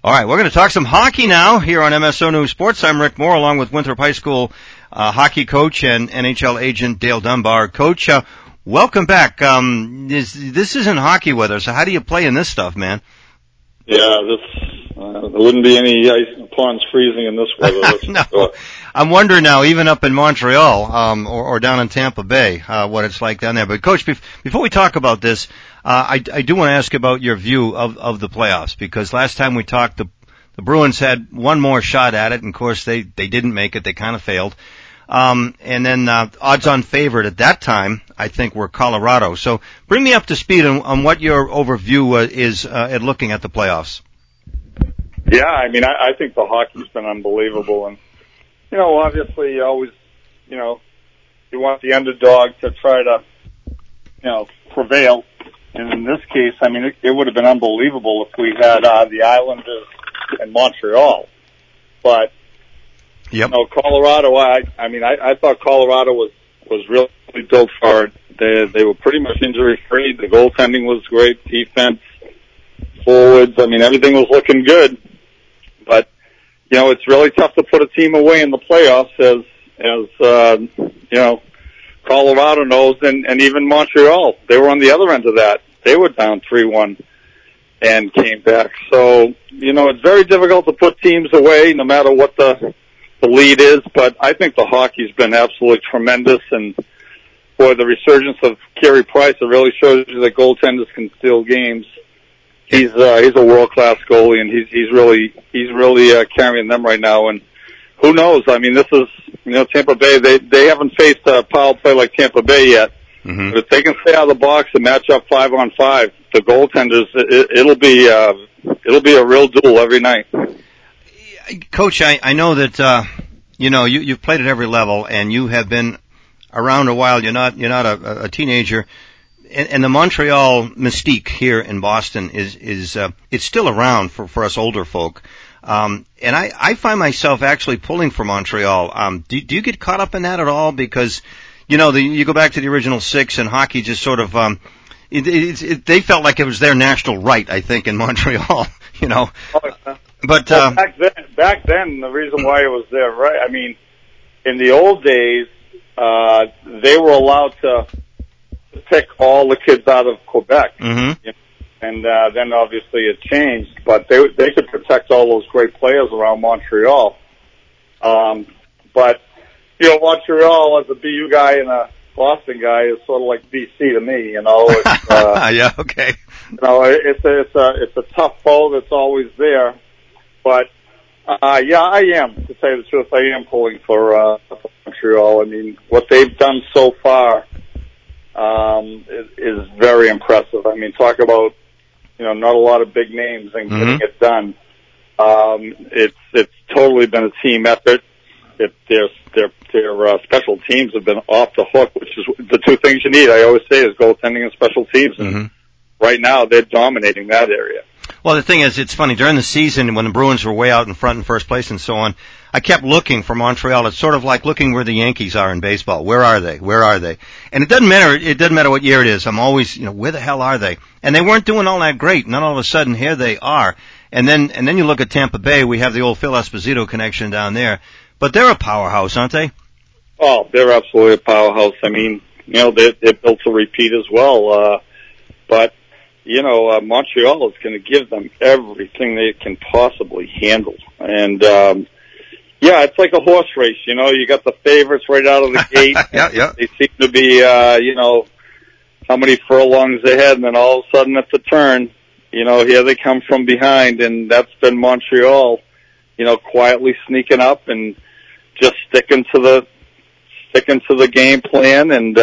All right, we're going to talk some hockey now here on MSO News Sports. I'm Rick Moore, along with Winthrop High School hockey coach and NHL agent Dale Dunbar. Coach, welcome back. This isn't hockey weather, so how do you play in this stuff, man? Yeah, there wouldn't be any ice ponds freezing in this weather. No. I'm wondering now, even up in Montreal or down in Tampa Bay, what it's like down there. But, Coach, before we talk about this, I do want to ask about your view of the playoffs, because last time we talked, the Bruins had one more shot at it, and of course they didn't make it. They kind of failed. And then odds-on favorite at that time, I think, were Colorado. So bring me up to speed on what your overview is at looking at the playoffs. Yeah, I mean, I think the hockey's been unbelievable, and obviously you always, you want the underdog to try to, prevail. And in this case, I mean, it would have been unbelievable if we had the Islanders and Montreal. But, Colorado, I thought Colorado was really built for it. They were pretty much injury-free. The goaltending was great. Defense, forwards, I mean, everything was looking good. But, it's really tough to put a team away in the playoffs as Colorado knows, and even Montreal. They were on the other end of that. They were down 3-1 and came back. So, it's very difficult to put teams away no matter what the lead is, but I think the hockey's been absolutely tremendous, and boy, the resurgence of Carey Price, it really shows you that goaltenders can steal games. He's a world-class goalie, and he's really carrying them right now. And who knows? I mean, this is, Tampa Bay, they haven't faced a power play like Tampa Bay yet. Mm-hmm. But if they can stay out of the box and match up 5-on-5, the goaltenders, it'll be a real duel every night. Coach, I know that, you've played at every level, and you have been around a while. You're not a teenager. And the Montreal mystique here in Boston is it's still around for us older folk. And I find myself actually pulling for Montreal. Do you get caught up in that at all? Because, you go back to the original six, and hockey just sort of, they felt like it was their national right, I think, in Montreal, But, back then, the reason why it was their right, I mean, in the old days, they were allowed to pick all the kids out of Quebec. Mm-hmm. And then obviously it changed, but they could protect all those great players around Montreal. But, Montreal as a BU guy and a Boston guy is sort of like BC to me, It's, yeah, okay. It's a tough foe that's always there. But, I am, to tell you the truth, I am pulling for Montreal. I mean, what they've done so far is very impressive. I mean, talk about, not a lot of big names and getting it done. It's totally been a team effort. Their special teams have been off the hook, which is the two things you need. I always say is goaltending and special teams. Mm-hmm. And right now, they're dominating that area. Well, the thing is, it's funny, during the season when the Bruins were way out in front in first place and so on, I kept looking for Montreal. It's sort of like looking where the Yankees are in baseball. Where are they? Where are they? And it doesn't matter what year it is. I'm always, where the hell are they? And they weren't doing all that great. And then all of a sudden, here they are. And then you look at Tampa Bay, we have the old Phil Esposito connection down there. But they're a powerhouse, aren't they? Oh, they're absolutely a powerhouse. I mean, they're built to repeat as well. But Montreal is going to give them everything they can possibly handle. And, it's like a horse race, you got the favorites right out of the gate. Yeah. They seem to be, how many furlongs ahead, and then all of a sudden at the turn, here they come from behind, and that's been Montreal, quietly sneaking up and just sticking to the game plan. And,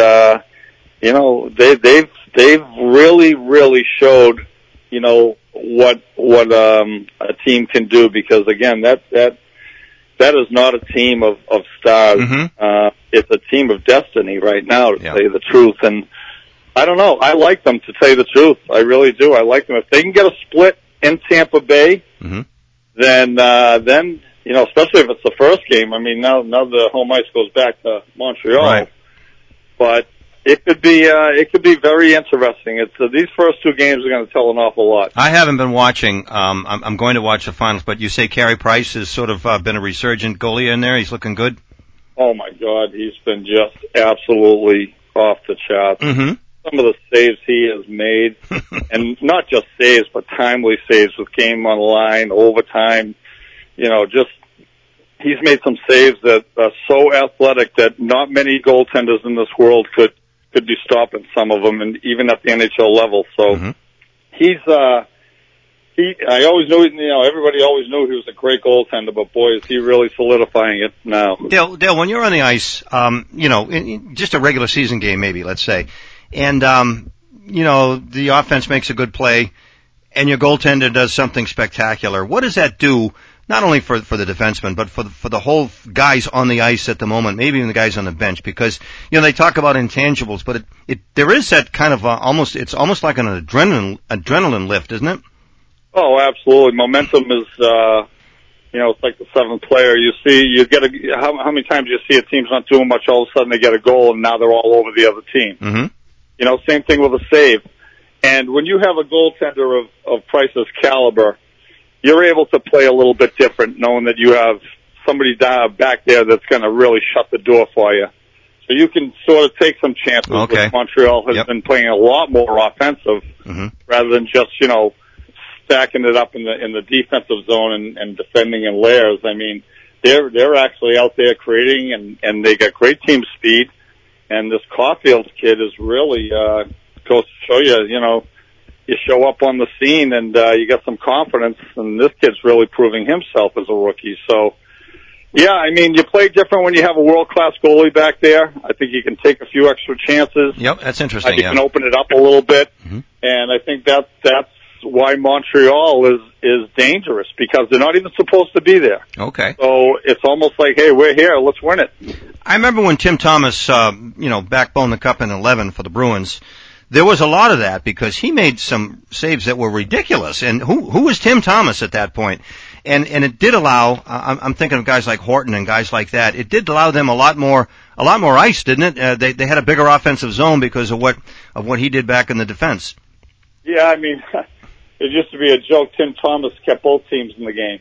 they've really, really showed, what a team can do, because again, that is not a team of stars. Mm-hmm. It's a team of destiny right now, to tell you the truth. And I don't know. I like them, to tell you the truth. I really do. I like them. If they can get a split in Tampa Bay, mm-hmm. then, especially if it's the first game. I mean, now the home ice goes back to Montreal. Right. But, It could be very interesting. It's these first two games are going to tell an awful lot. I haven't been watching. I'm going to watch the finals, but you say Carey Price has sort of been a resurgent goalie in there. He's looking good. Oh my God, he's been just absolutely off the charts. Mm-hmm. Some of the saves he has made, and not just saves, but timely saves with game on the line, overtime. Just he's made some saves that are so athletic that not many goaltenders in this world could be stopping some of them, and even at the NHL level. So I always knew, everybody always knew he was a great goaltender, but boy, is he really solidifying it now. Dale, when you're on the ice, in just a regular season game, maybe, let's say, and, the offense makes a good play, and your goaltender does something spectacular, what does that do, not only for the defenseman, but for the whole guys on the ice at the moment, maybe even the guys on the bench? Because, they talk about intangibles, but there is that kind of, it's almost like an adrenaline lift, isn't it? Oh, absolutely. Momentum is, it's like the seventh player. How many times you see a team's not doing much, all of a sudden they get a goal and now they're all over the other team. Mm-hmm. Same thing with a save. And when you have a goaltender of Price's caliber, you're able to play a little bit different, knowing that you have somebody back there that's going to really shut the door for you. So you can sort of take some chances. Okay. Which Montreal has been playing a lot more offensive, rather than just, stacking it up in the defensive zone and defending in layers. I mean, they're actually out there creating, and they got great team speed. And this Caulfield kid is really goes to show you, you show up on the scene and you got some confidence, and this kid's really proving himself as a rookie. So, yeah, I mean, you play different when you have a world-class goalie back there. I think you can take a few extra chances. Yep, that's interesting. You can open it up a little bit, and I think that's why Montreal is dangerous, because they're not even supposed to be there. Okay. So it's almost like, hey, we're here, let's win it. I remember when Tim Thomas, backboned the cup in 11 for the Bruins. There was a lot of that because he made some saves that were ridiculous. And who was Tim Thomas at that point? And it did allow, I'm thinking of guys like Horton and guys like that. It did allow them a lot more ice, didn't it? They had a bigger offensive zone because of what he did back in the defense. Yeah, I mean, it used to be a joke. Tim Thomas kept both teams in the game.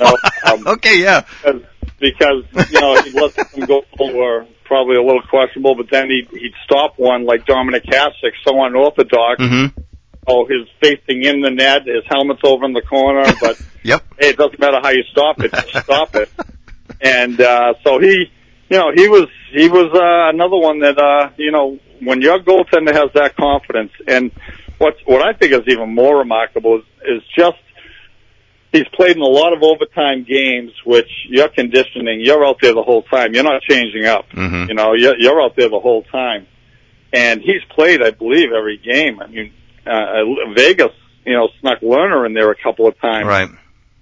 Okay, yeah. Because he'd let them go were probably a little questionable, but then he'd stop one like Dominic Hasek, so unorthodox. Mm-hmm. Oh, his facing in the net, his helmet's over in the corner, but yep. Hey, it doesn't matter how you stop it, just stop it. And so he was another one that when your goaltender has that confidence, and what I think is even more remarkable is just he's played in a lot of overtime games, which you're conditioning. You're out there the whole time. You're not changing up. Mm-hmm. You're out there the whole time. And he's played, I believe, every game. I mean, Vegas, snuck Lerner in there a couple of times. Right.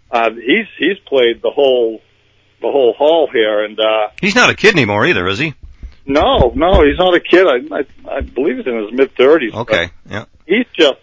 He's played the whole haul here, and he's not a kid anymore either, is he? No, he's not a kid. I believe he's in his mid-30s. Okay, yeah. He's just,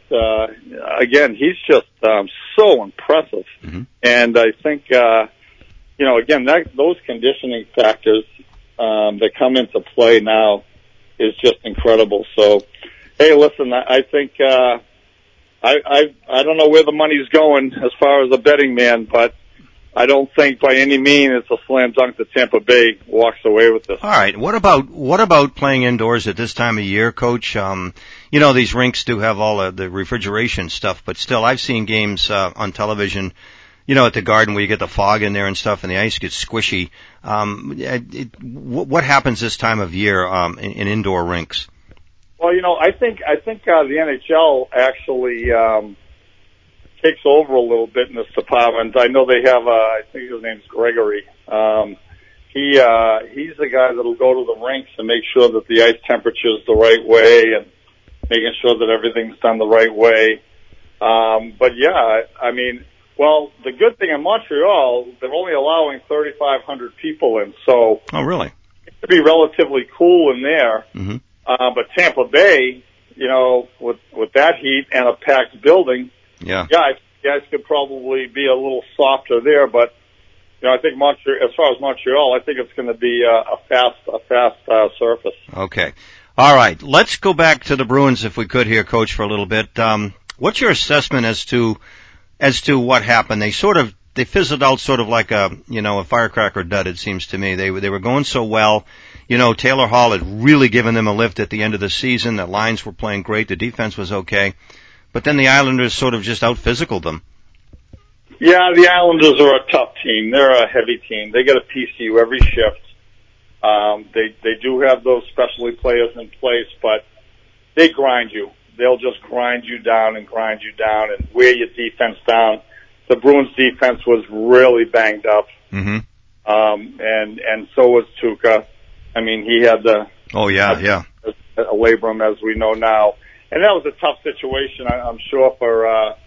so impressive. Mm-hmm. And I think, again, those conditioning factors that come into play now is just incredible. So, hey, listen, I think I don't know where the money's going as far as a betting man, but I don't think by any means it's a slam dunk that Tampa Bay walks away with this. All right. What about playing indoors at this time of year, Coach? These rinks do have all the refrigeration stuff, but still, I've seen games on television, at the Garden where you get the fog in there and stuff, and the ice gets squishy. What happens this time of year in indoor rinks? Well, I think the NHL actually takes over a little bit in this department. I know they have, I think his name's Gregory. He's the guy that'll go to the rinks and make sure that the ice temperature is the right way and making sure that everything's done the right way. But yeah, I mean, well, the good thing in Montreal, they're only allowing 3,500 people in, so. Oh, really? It could be relatively cool in there. Mm-hmm. But Tampa Bay, with that heat and a packed building, guys could probably be a little softer there, but I think as far as Montreal, I think it's going to be a fast surface. Okay. All right, let's go back to the Bruins if we could here, Coach, for a little bit. What's your assessment as to what happened? They fizzled out sort of like a firecracker dud, it seems to me. They were going so well. Taylor Hall had really given them a lift at the end of the season. The lines were playing great. The defense was okay. But then the Islanders sort of just out-physicaled them. Yeah, the Islanders are a tough team. They're a heavy team. They get a piece of you every shift. They do have those specialty players in place, but they grind you. They'll just grind you down and wear your defense down. The Bruins defense was really banged up. Mm-hmm. And so was Tuukka. I mean, he had a labrum, as we know now. And that was a tough situation, I'm sure, for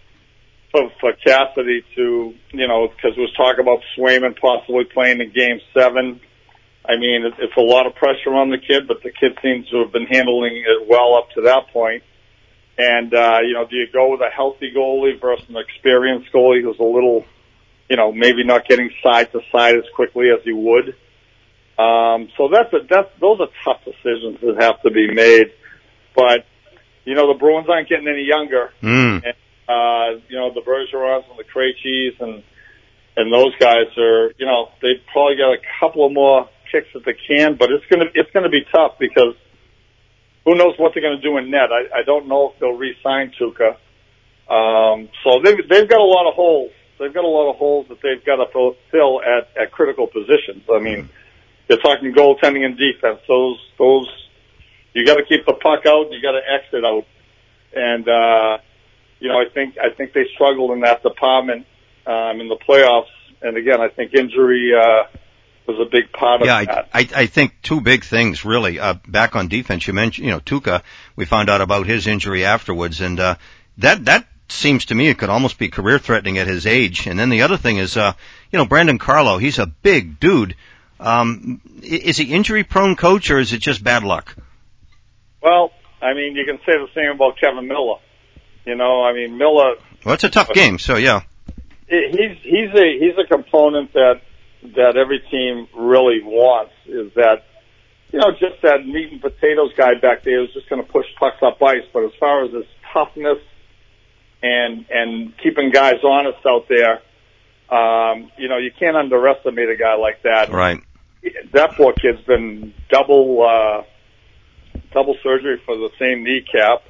Cassidy to, because there was talk about Swayman possibly playing in Game 7. I mean, it's a lot of pressure on the kid, but the kid seems to have been handling it well up to that point. And, do you go with a healthy goalie versus an experienced goalie who's a little, maybe not getting side to side as quickly as he would? So those are tough decisions that have to be made. But, the Bruins aren't getting any younger. Mm. And, the Bergerons and the Krejcis and those guys are, they've probably got a couple of more kicks at the can, but it's gonna be tough because who knows what they're gonna do in net. I don't know if they'll re-sign Tuukka. So they've got a lot of holes. They've got a lot of holes that they've got to fill at critical positions. I mean, they're talking goaltending and defense. Those you got to keep the puck out. You got to exit out. And I think they struggled in that department in the playoffs. And again, I think injury was a big part of that. I think two big things really. Back on defense, you mentioned Tuukka. We found out about his injury afterwards, and that seems to me it could almost be career threatening at his age. And then the other thing is Brandon Carlo. He's a big dude. Is he injury prone, Coach, or is it just bad luck? Well, I mean, you can say the same about Kevin Miller. Miller. Well, it's a tough game, so yeah. He's a component that every team really wants, is that, just that meat and potatoes guy back there who's just going to push pucks up ice. But as far as his toughness and keeping guys honest out there, you can't underestimate a guy like that. Right. That poor kid's been double surgery for the same kneecap.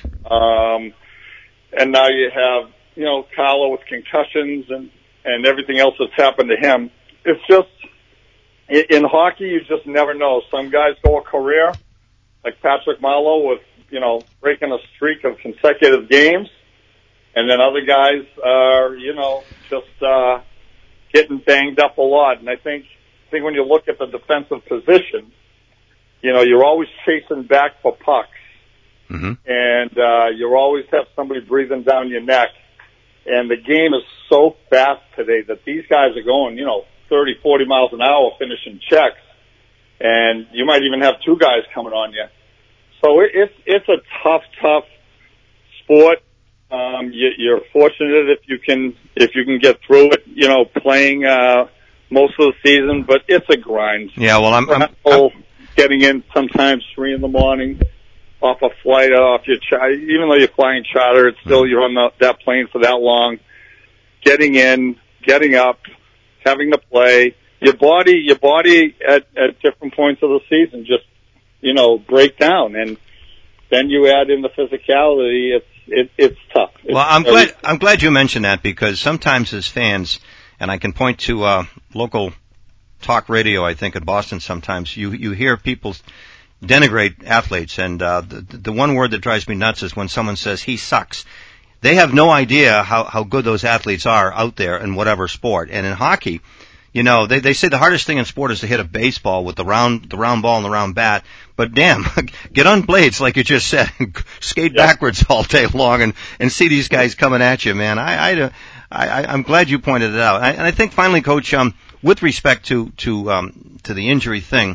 And now you have, Carlo with concussions and everything else that's happened to him. It's just, in hockey, you just never know. Some guys go a career, like Patrick Marleau with, breaking a streak of consecutive games. And then other guys are, just, getting banged up a lot. And I think when you look at the defensive position, you're always chasing back for pucks. Mm-hmm. And you always have somebody breathing down your neck. And the game is so fast today that these guys are going, 30, 40 miles an hour finishing checks. And you might even have two guys coming on you. So it's a tough sport. You're fortunate if you can get through it, playing most of the season, but it's a grind. Yeah, well, I'm getting in sometimes 3 a.m. off a flight off your even though you're flying charter, it's still you're on that plane for that long. Getting in, getting up, having to play. Your body at different points of the season just break down, and then you add in the physicality. It's tough. I'm glad you mentioned that, because sometimes as fans, and I can point to local talk radio, I think in Boston, sometimes you hear people denigrate athletes, and the one word that drives me nuts is when someone says he sucks. They have no idea how good those athletes are out there in whatever sport. And in hockey, they say the hardest thing in sport is to hit a baseball with the round ball and the round bat. But damn, get on blades like you just said, and skate backwards all day long and see these guys coming at you, man. I'm glad you pointed it out. And I think finally, Coach, with respect to the injury thing,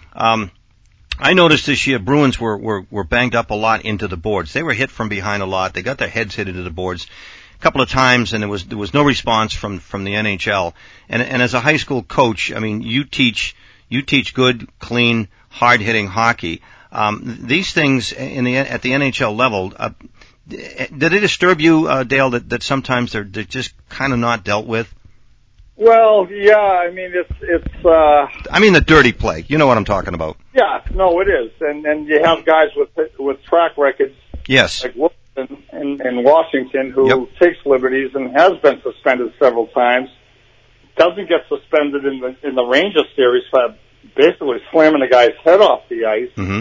I noticed this year Bruins were banged up a lot into the boards. They were hit from behind a lot. They got their heads hit into the boards a couple of times, and there was no response from the NHL. And as a high school coach, I mean, you teach good, clean, hard hitting hockey. These things at the NHL level, did it disturb you, Dale, that sometimes they're just kind of not dealt with? Well, yeah, I mean, it's I mean the dirty play. You know what I'm talking about. Yeah, no, it is. And you have guys with track records. Yes. Like Wilson in Washington who takes liberties and has been suspended several times. Doesn't get suspended in the Rangers series for basically slamming a guy's head off the ice. Mm-hmm.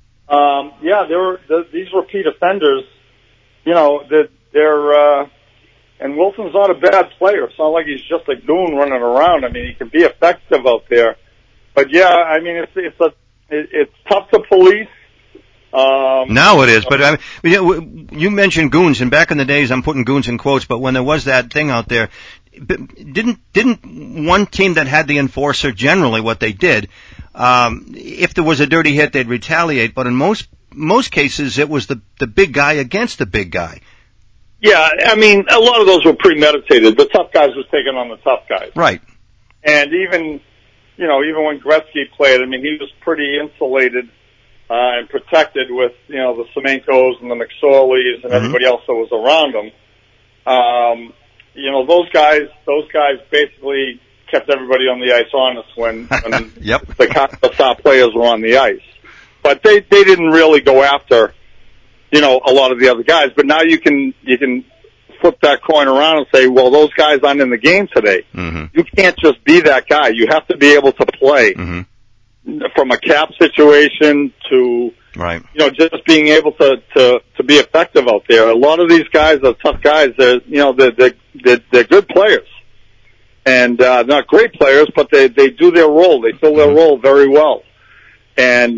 These repeat offenders, you know, they're and Wilson's not a bad player. It's not like he's just a goon running around. I mean, he can be effective out there. But yeah, I mean, it's tough to police. Now it is, but I mean, you mentioned goons, and back in the days, I'm putting goons in quotes, but when there was that thing out there, didn't one team that had the enforcer generally what they did, if there was a dirty hit, they'd retaliate, but in most cases, it was the big guy against the big guy. Yeah, I mean, a lot of those were premeditated. The tough guys was taking on the tough guys. Right. And even when Gretzky played, I mean, he was pretty insulated and protected with, you know, the Semenkos and the McSorleys and everybody else that was around him. You know, those guys basically kept everybody on the ice honest when the top players were on the ice. But they didn't really go after, you know, a lot of the other guys. But now you can flip that coin around and say, well, those guys aren't in the game today. Mm-hmm. You can't just be that guy. You have to be able to play. Mm-hmm. From a cap situation to, right, you know, just being able to be effective out there. A lot of these guys are tough guys. They're good players. And, not great players, but they do their role. They fill their role very well. And,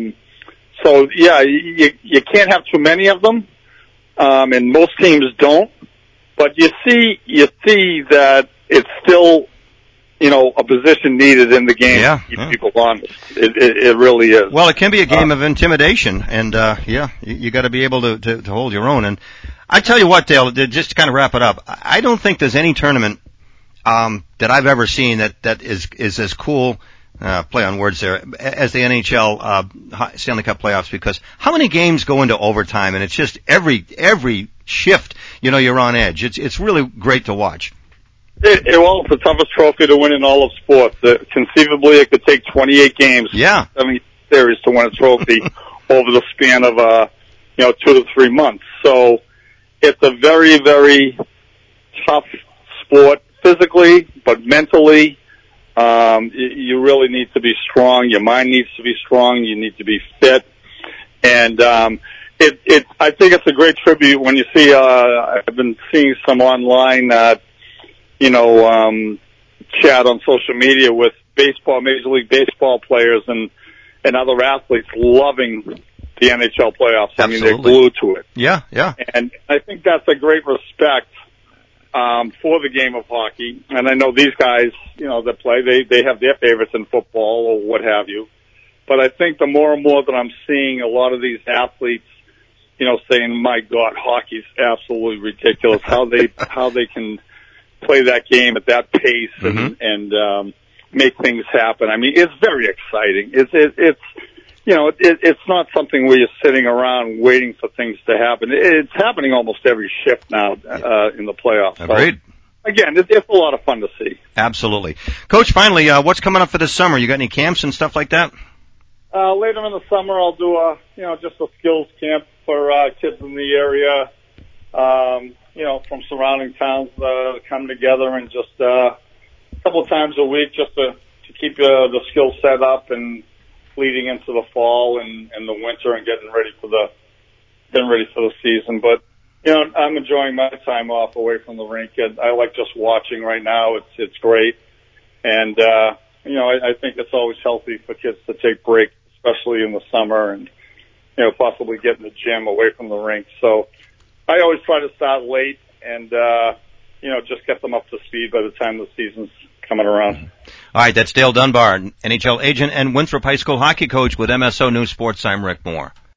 so yeah, you can't have too many of them. And most teams don't. But you see that it's still, you know, a position needed in the game to keep people honest. It really is. Well, it can be a game of intimidation, and you got to be able to hold your own. And I tell you what, Dale, just to kind of wrap it up, I don't think there's any tournament that I've ever seen that is as cool. Play on words there, as the NHL Stanley Cup playoffs, because how many games go into overtime, and it's just every shift, you know, you're on edge. It's really great to watch. Well, it's the toughest trophy to win in all of sports. Conceivably, it could take 28 games, 70 series to win a trophy over the span of 2 to 3 months. So it's a very, very tough sport physically, but mentally. You really need to be strong. Your mind needs to be strong. You need to be fit. And, I think it's a great tribute when you see, I've been seeing some online, chat on social media with baseball, Major League Baseball players and other athletes loving the NHL playoffs. Absolutely. I mean, they're glued to it. Yeah, yeah. And I think that's a great respect for the game of hockey. And I know these guys, you know, that play, they have their favorites in football or what have you. But I think the more and more that I'm seeing a lot of these athletes, you know, saying, my God, hockey's absolutely ridiculous. How they can play that game at that pace and make things happen. I mean, it's very exciting. It's not something where you're sitting around waiting for things to happen. It's happening almost every shift now in the playoffs. Agreed. So, again, it's a lot of fun to see. Absolutely. Coach, finally, what's coming up for this summer? You got any camps and stuff like that? Later in the summer, I'll do just a skills camp for kids in the area, from surrounding towns come together and just a couple of times a week just to keep the skills set up and leading into the fall and the winter and getting ready for the season. But, you know, I'm enjoying my time off away from the rink. I like just watching right now. It's great. And, I think it's always healthy for kids to take breaks, especially in the summer and, possibly get in the gym away from the rink. So I always try to start late and, just get them up to speed by the time the season's coming around. All right, that's Dale Dunbar, NHL agent and Winthrop High School hockey coach with MSO News Sports. I'm Rick Moore.